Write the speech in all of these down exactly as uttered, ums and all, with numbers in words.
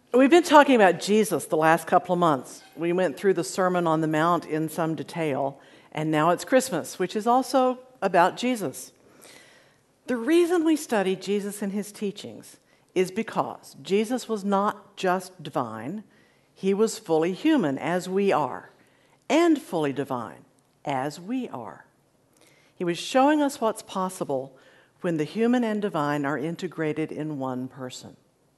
We've been talking about Jesus the last couple of months. We went through the Sermon on the Mount in some detail, and now it's Christmas, which is also about Jesus. The reason we study Jesus and his teachings is because Jesus was not just divine, he was fully human, as we are, and fully divine, as we are. He was showing us what's possible when the human and divine are integrated in one person.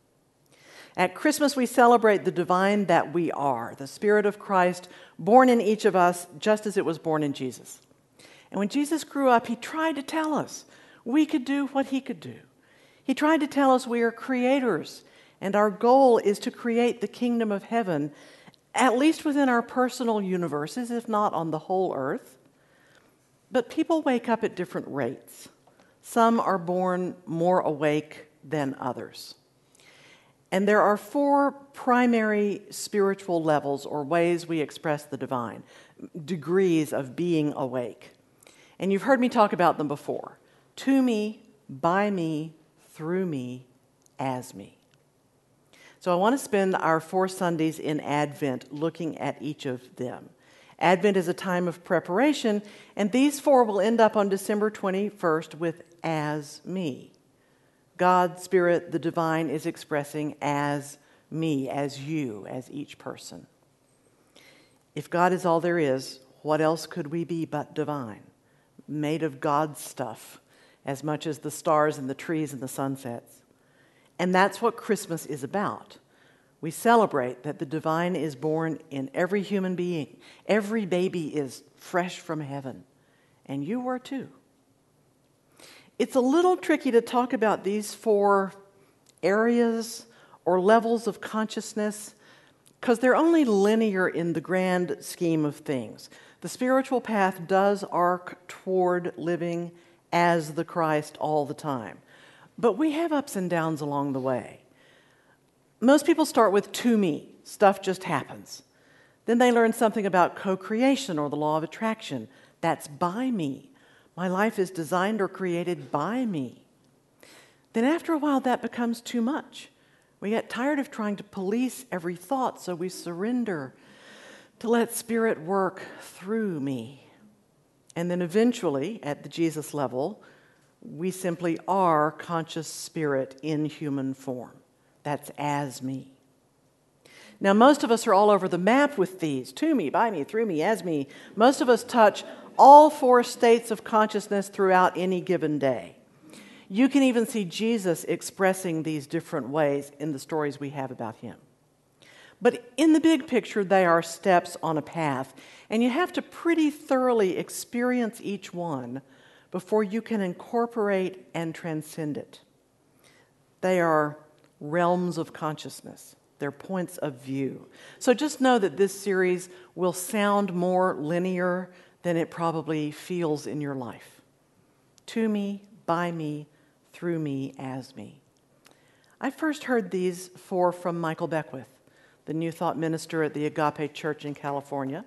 At Christmas, we celebrate the divine that we are, the Spirit of Christ born in each of us just as it was born in Jesus. And when Jesus grew up, he tried to tell us we could do what he could do. He tried to tell us we are creators, and our goal is to create the kingdom of heaven, at least within our personal universes, if not on the whole earth. But people wake up at different rates. Some are born more awake than others. And there are four primary spiritual levels or ways we express the divine, degrees of being awake. And you've heard me talk about them before. To me, by me, through me, as me. So I want to spend our four Sundays in Advent looking at each of them. Advent is a time of preparation, and these four will end up on December twenty-first with as me. God, Spirit, the divine, is expressing as me, as you, as each person. If God is all there is, what else could we be but divine? Made of God's stuff, as much as the stars and the trees and the sunsets. And that's what Christmas is about. We celebrate that the divine is born in every human being. Every baby is fresh from heaven. And you are too. It's a little tricky to talk about these four areas or levels of consciousness because they're only linear in the grand scheme of things. The spiritual path does arc toward living as the Christ all the time. But we have ups and downs along the way. Most people start with to me, stuff just happens. Then they learn something about co-creation or the law of attraction. That's by me. My life is designed or created by me. Then after a while, that becomes too much. We get tired of trying to police every thought, so we surrender to let Spirit work through me. And then eventually, at the Jesus level, we simply are conscious spirit in human form. That's as me. Now, most of us are all over the map with these, to me, by me, through me, as me. Most of us touch all four states of consciousness throughout any given day. You can even see Jesus expressing these different ways in the stories we have about him. But in the big picture, they are steps on a path, and you have to pretty thoroughly experience each one before you can incorporate and transcend it. They are realms of consciousness. They're points of view. So just know that this series will sound more linear than it probably feels in your life. To me, by me, through me, as me. I first heard these four from Michael Beckwith, the New Thought minister at the Agape Church in California.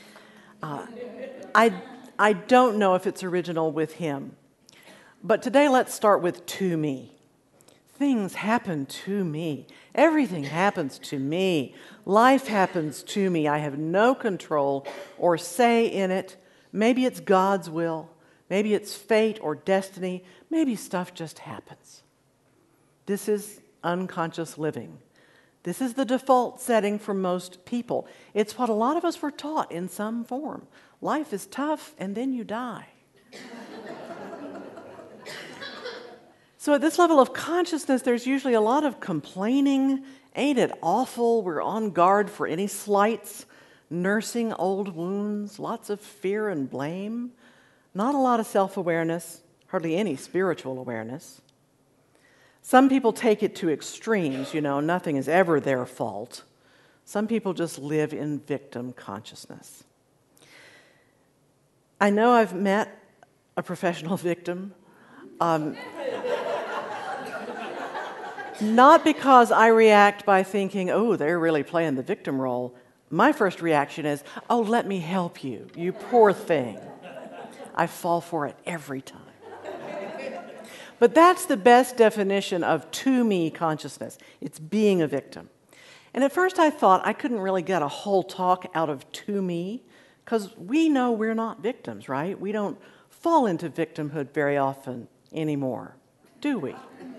Uh, I, I don't know if it's original with him, but today let's start with to me. Things happen to me. Everything happens to me. Life happens to me. I have no control or say in it. Maybe it's God's will. Maybe it's fate or destiny. Maybe stuff just happens. This is unconscious living. This is the default setting for most people. It's what a lot of us were taught in some form. Life is tough, and then you die. So at this level of consciousness, there's usually a lot of complaining. Ain't it awful? We're on guard for any slights. Nursing old wounds, lots of fear and blame, not a lot of self-awareness, hardly any spiritual awareness. Some people take it to extremes, you know, nothing is ever their fault. Some people just live in victim consciousness. I know I've met a professional victim, um, not because I react by thinking, oh, they're really playing the victim role. My first reaction is, oh, let me help you, you poor thing. I fall for it every time. But that's the best definition of to me consciousness. It's being a victim. And at first I thought I couldn't really get a whole talk out of to me, because we know we're not victims, right? We don't fall into victimhood very often anymore, do we?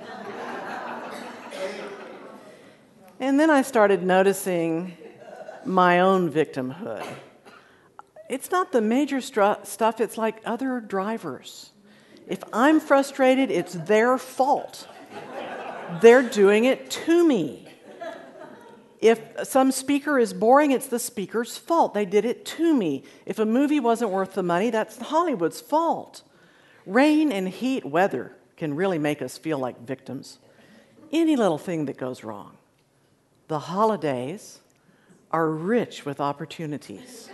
And then I started noticing my own victimhood. It's not the major stru- stuff, it's like other drivers. If I'm frustrated, it's their fault. They're doing it to me. If some speaker is boring, it's the speaker's fault. They did it to me. If a movie wasn't worth the money, that's Hollywood's fault. Rain and heat weather can really make us feel like victims. Any little thing that goes wrong. The holidays are rich with opportunities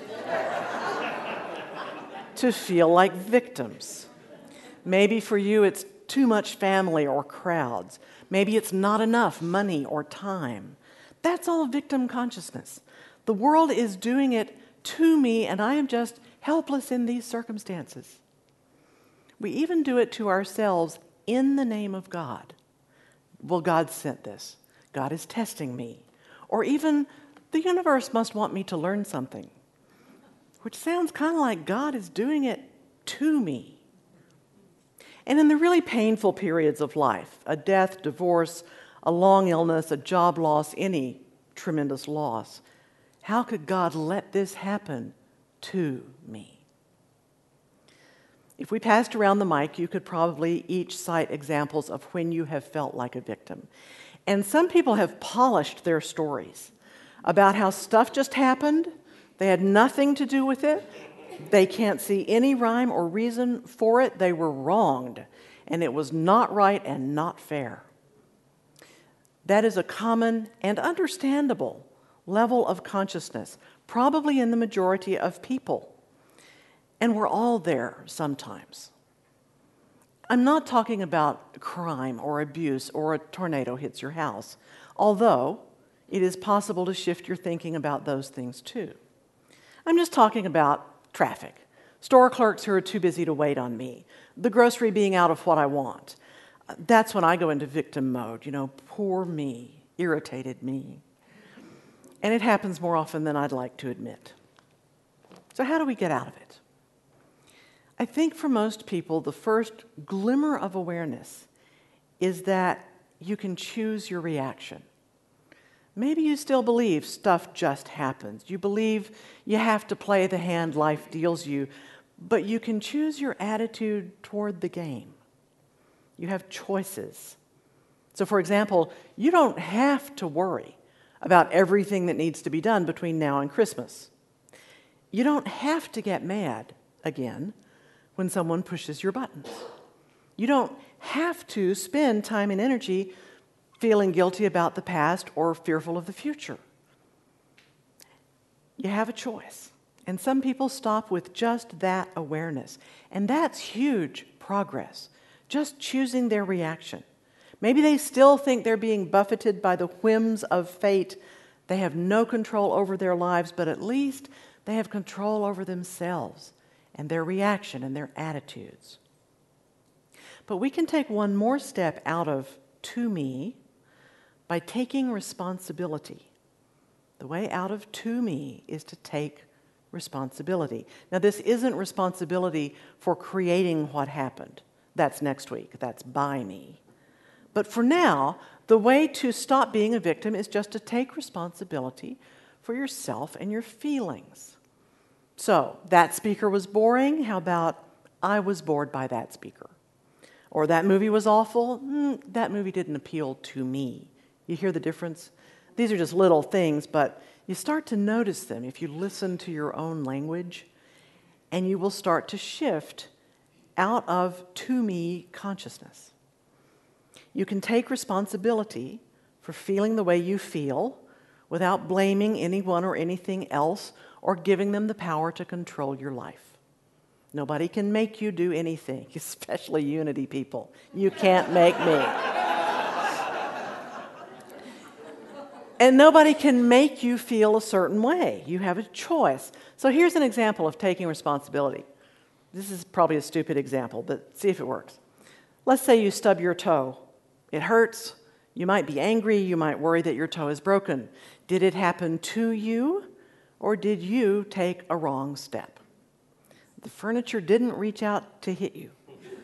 to feel like victims. Maybe for you it's too much family or crowds. Maybe it's not enough money or time. That's all victim consciousness. The world is doing it to me, and I am just helpless in these circumstances. We even do it to ourselves in the name of God. Well, God sent this. God is testing me. Or even, the universe must want me to learn something. Which sounds kind of like God is doing it to me. And in the really painful periods of life, a death, divorce, a long illness, a job loss, any tremendous loss, how could God let this happen to me? If we passed around the mic, you could probably each cite examples of when you have felt like a victim. And some people have polished their stories about how stuff just happened, they had nothing to do with it, they can't see any rhyme or reason for it, they were wronged, and it was not right and not fair. That is a common and understandable level of consciousness, probably in the majority of people. And we're all there sometimes. I'm not talking about crime or abuse or a tornado hits your house, although it is possible to shift your thinking about those things too. I'm just talking about traffic, store clerks who are too busy to wait on me, the grocery being out of what I want. That's when I go into victim mode, you know, poor me, irritated me. And it happens more often than I'd like to admit. So how do we get out of it? I think for most people, the first glimmer of awareness is that you can choose your reaction. Maybe you still believe stuff just happens. You believe you have to play the hand life deals you, but you can choose your attitude toward the game. You have choices. So, for example, you don't have to worry about everything that needs to be done between now and Christmas. You don't have to get mad again when someone pushes your buttons. You don't have to spend time and energy feeling guilty about the past or fearful of the future. You have a choice. And some people stop with just that awareness. And that's huge progress. Just choosing their reaction. Maybe they still think they're being buffeted by the whims of fate. They have no control over their lives, but at least they have control over themselves and their reaction and their attitudes. But we can take one more step out of to me by taking responsibility. The way out of to me is to take responsibility. Now, this isn't responsibility for creating what happened. That's next week. That's by me. But for now, the way to stop being a victim is just to take responsibility for yourself and your feelings. So, that speaker was boring. How about I was bored by that speaker? Or that movie was awful. Mm, that movie didn't appeal to me. You hear the difference? These are just little things, but you start to notice them if you listen to your own language, and you will start to shift out of to-me consciousness. You can take responsibility for feeling the way you feel without blaming anyone or anything else or giving them the power to control your life. Nobody can make you do anything, especially Unity people. You can't make me. And nobody can make you feel a certain way. You have a choice. So here's an example of taking responsibility. This is probably a stupid example, but see if it works. Let's say you stub your toe. It hurts. You might be angry, you might worry that your toe is broken. Did it happen to you, or did you take a wrong step? The furniture didn't reach out to hit you.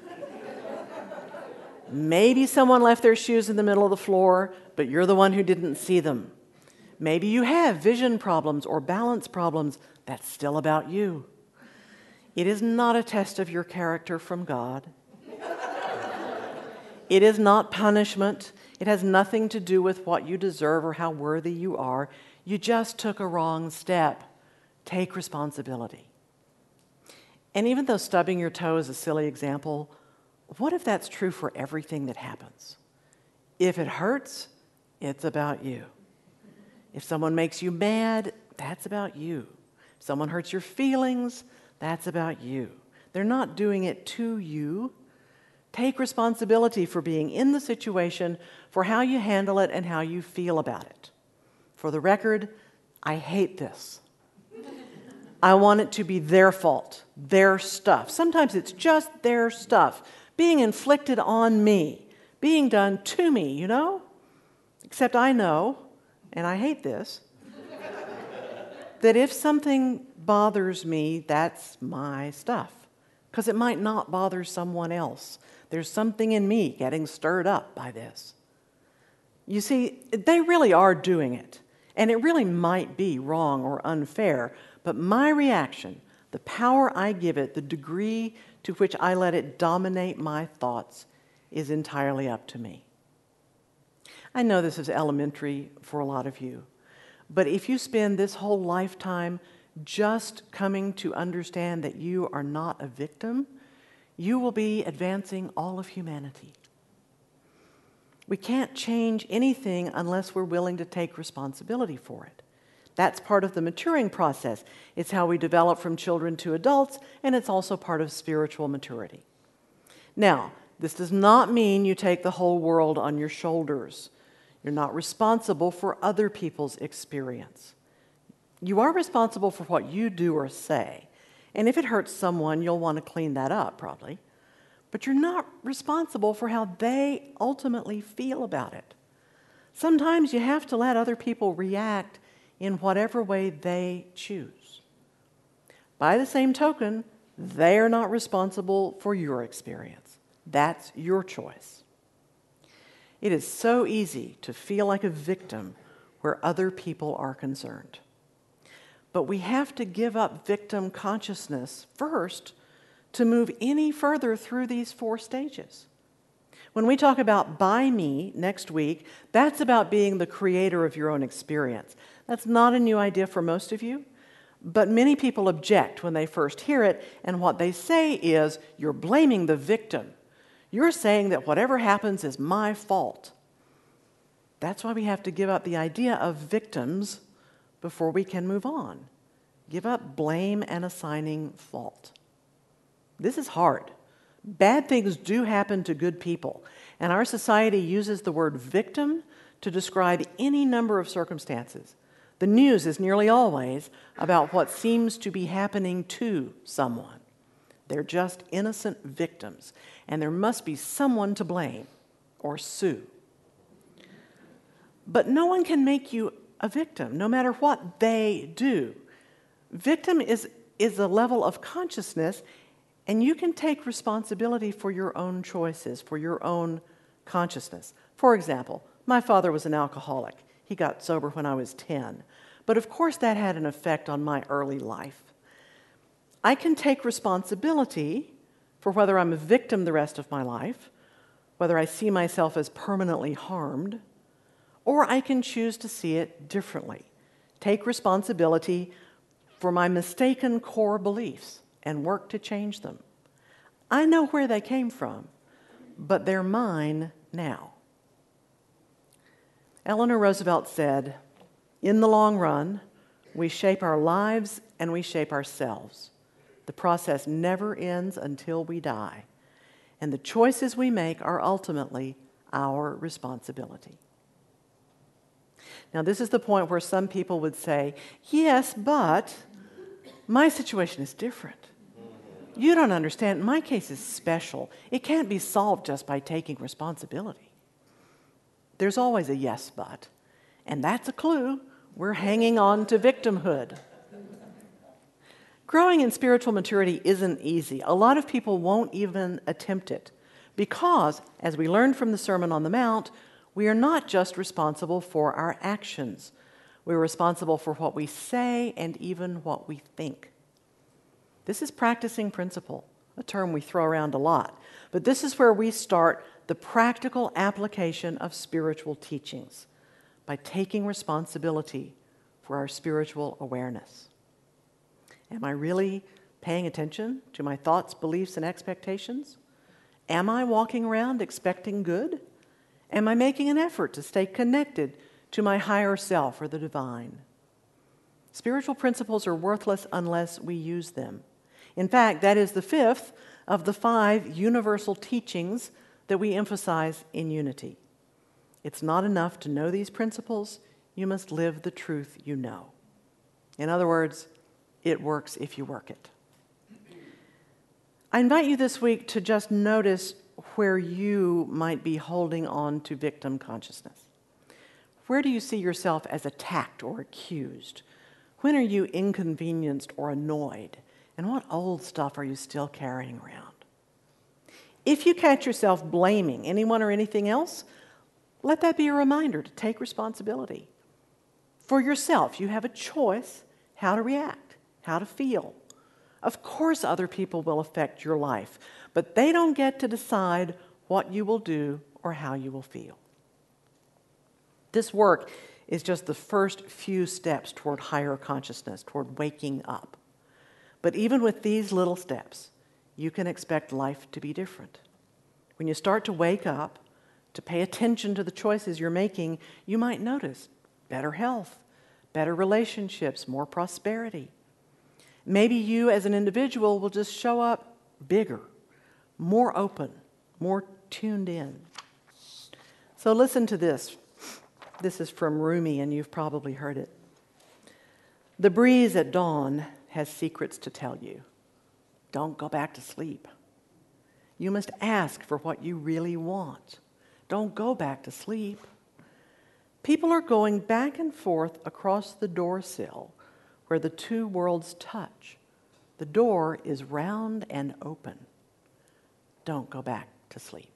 Maybe someone left their shoes in the middle of the floor, but you're the one who didn't see them. Maybe you have vision problems or balance problems. That's still about you. It is not a test of your character from God. It is not punishment. It has nothing to do with what you deserve or how worthy you are. You just took a wrong step. Take responsibility. And even though stubbing your toe is a silly example, what if that's true for everything that happens? If it hurts, it's about you. If someone makes you mad, that's about you. If someone hurts your feelings, that's about you. They're not doing it to you. Take responsibility for being in the situation, for how you handle it and how you feel about it. For the record, I hate this. I want it to be their fault, their stuff. Sometimes it's just their stuff being inflicted on me, being done to me, you know? Except I know, and I hate this, that if something bothers me, that's my stuff. Because it might not bother someone else. There's something in me getting stirred up by this. You see, they really are doing it. And it really might be wrong or unfair. But my reaction, the power I give it, the degree to which I let it dominate my thoughts, is entirely up to me. I know this is elementary for a lot of you. But if you spend this whole lifetime just coming to understand that you are not a victim, you will be advancing all of humanity. We can't change anything unless we're willing to take responsibility for it. That's part of the maturing process. It's how we develop from children to adults, and it's also part of spiritual maturity. Now, this does not mean you take the whole world on your shoulders. You're not responsible for other people's experience. You are responsible for what you do or say. And if it hurts someone, you'll want to clean that up, probably. But you're not responsible for how they ultimately feel about it. Sometimes you have to let other people react in whatever way they choose. By the same token, they're not responsible for your experience. That's your choice. It is so easy to feel like a victim where other people are concerned. But we have to give up victim consciousness first to move any further through these four stages. When we talk about by me next week, that's about being the creator of your own experience. That's not a new idea for most of you, but many people object when they first hear it, and what they say is, you're blaming the victim. You're saying that whatever happens is my fault. That's why we have to give up the idea of victims before we can move on. Give up blame and assigning fault. This is hard. Bad things do happen to good people, and our society uses the word victim to describe any number of circumstances. The news is nearly always about what seems to be happening to someone. They're just innocent victims, and there must be someone to blame or sue. But no one can make you a victim, no matter what they do. Victim is, is a level of consciousness, and you can take responsibility for your own choices, for your own consciousness. For example, my father was an alcoholic. He got sober when I was ten. But of course that had an effect on my early life. I can take responsibility for whether I'm a victim the rest of my life, whether I see myself as permanently harmed, or I can choose to see it differently. Take responsibility for my mistaken core beliefs and work to change them. I know where they came from, but they're mine now. Eleanor Roosevelt said, "In the long run, we shape our lives and we shape ourselves. The process never ends until we die, and the choices we make are ultimately our responsibility." Now, this is the point where some people would say, yes, but my situation is different. You don't understand. My case is special. It can't be solved just by taking responsibility. There's always a yes, but. And that's a clue. We're hanging on to victimhood. Growing in spiritual maturity isn't easy. A lot of people won't even attempt it because, as we learned from the Sermon on the Mount, we are not just responsible for our actions. We're responsible for what we say and even what we think. This is practicing principle, a term we throw around a lot. But this is where we start the practical application of spiritual teachings, by taking responsibility for our spiritual awareness. Am I really paying attention to my thoughts, beliefs, and expectations? Am I walking around expecting good? Am I making an effort to stay connected to my higher self or the divine? Spiritual principles are worthless unless we use them. In fact, that is the fifth of the five universal teachings that we emphasize in unity. It's not enough to know these principles. You must live the truth you know. In other words, it works if you work it. I invite you this week to just notice where you might be holding on to victim consciousness. Where do you see yourself as attacked or accused? When are you inconvenienced or annoyed? And what old stuff are you still carrying around? If you catch yourself blaming anyone or anything else, let that be a reminder to take responsibility. For yourself, you have a choice how to react, how to feel. Of course, other people will affect your life, but they don't get to decide what you will do or how you will feel. This work is just the first few steps toward higher consciousness, toward waking up. But even with these little steps, you can expect life to be different. When you start to wake up, to pay attention to the choices you're making, you might notice better health, better relationships, more prosperity. Maybe you as an individual will just show up bigger, more open, more tuned in. So listen to this. This is from Rumi, and you've probably heard it. The breeze at dawn has secrets to tell you. Don't go back to sleep. You must ask for what you really want. Don't go back to sleep. People are going back and forth across the door sill where the two worlds touch. The door is round and open. Don't go back to sleep.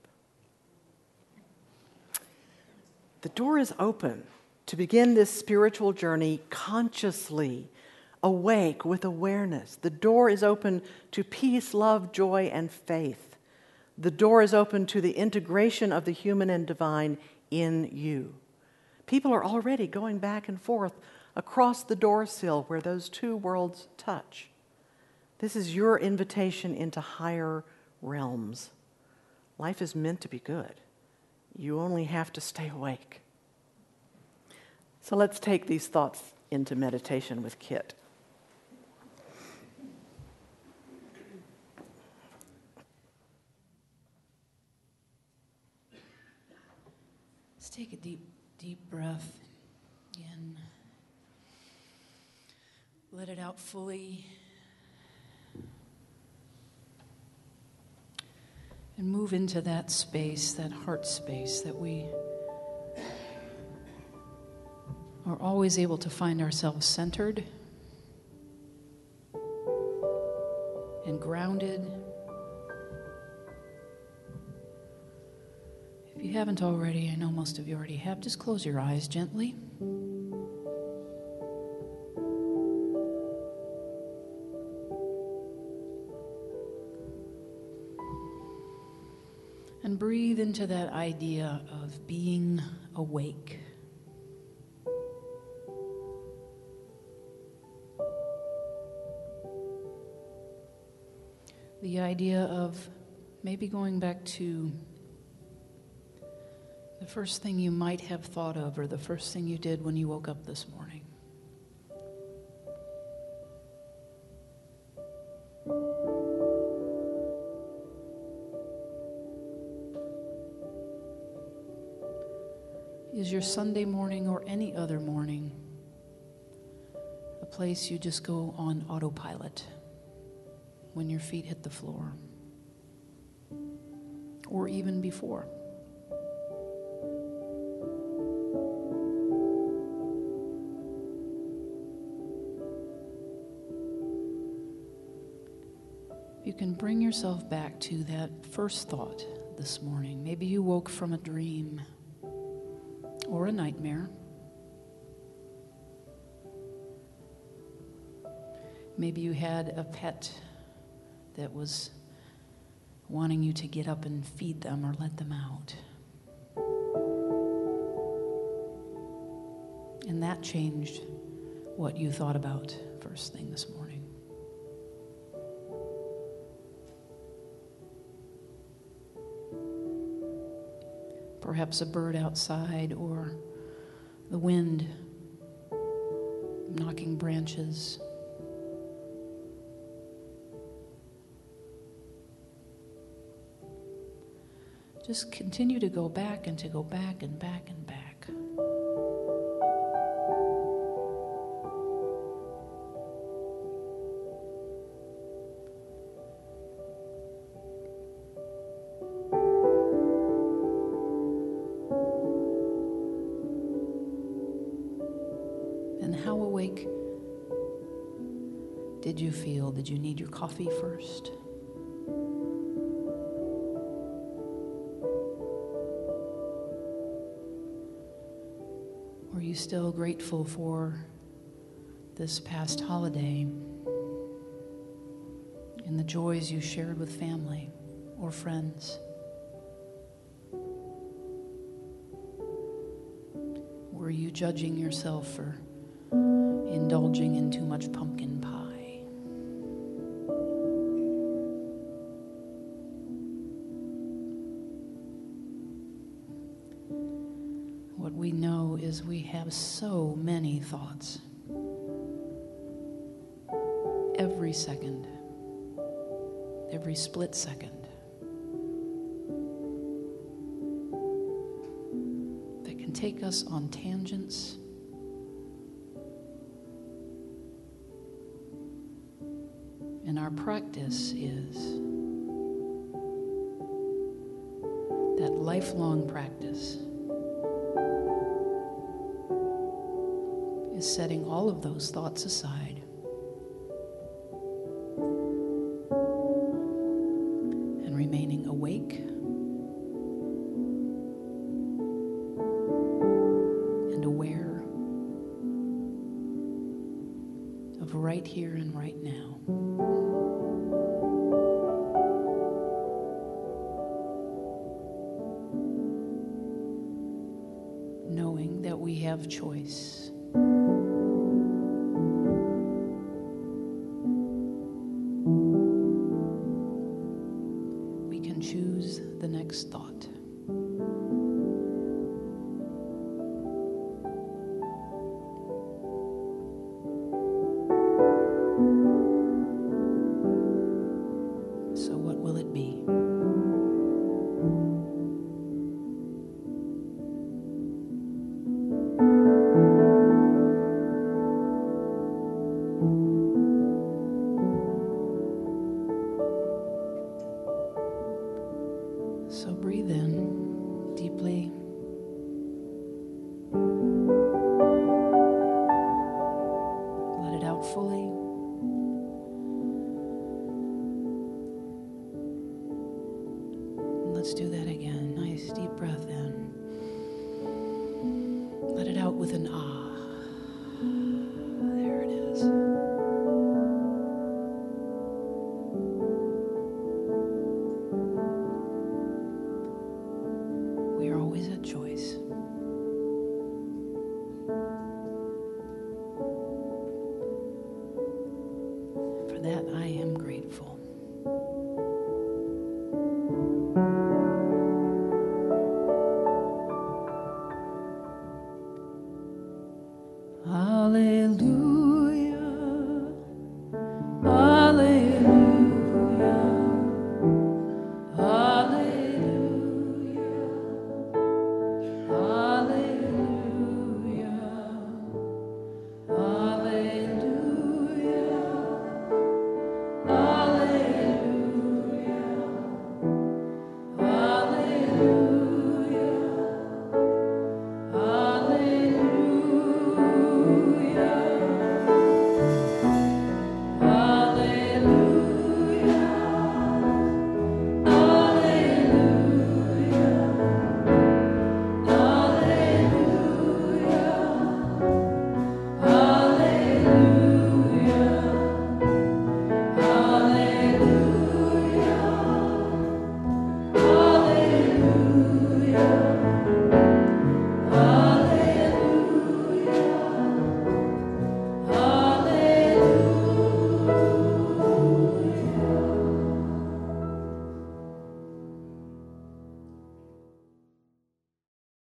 The door is open to begin this spiritual journey consciously, awake with awareness. The door is open to peace, love, joy, and faith. The door is open to the integration of the human and divine in you. People are already going back and forth across the door sill where those two worlds touch. This is your invitation into higher realms. Life is meant to be good. You only have to stay awake. So let's take these thoughts into meditation with Kit. Let's take a deep, deep breath in. Let it out fully. And move into that space, that heart space that we are always able to find ourselves centered and grounded. If you haven't already, I know most of you already have, just close your eyes gently. And breathe into that idea of being awake. The idea of maybe going back to the first thing you might have thought of, or the first thing you did when you woke up this morning. Is your Sunday morning or any other morning a place you just go on autopilot when your feet hit the floor? Or even before? can bring yourself back to that first thought this morning. Maybe you woke from a dream or a nightmare. Maybe you had a pet that was wanting you to get up and feed them or let them out. And that changed what you thought about first thing this morning. Perhaps a bird outside or the wind knocking branches. Just continue to go back and to go back and back and back. And how awake did you feel? Did you need your coffee first? Are you still grateful for this past holiday and the joys you shared with family or friends? Were you judging yourself for indulging in too much pumpkin pie? What we know is we have so many thoughts. Every second, every split second, that can take us on tangents. And our practice is that lifelong practice is setting all of those thoughts aside and remaining awake and aware of right here and right now. Knowing that we have choice. We can choose the next thought. So what will it be? So breathe in deeply. Let it out fully. And let's do that again. Nice deep breath in. Let it out with an ah. There it is. We are always at choice. For that, I am grateful. Hallelujah.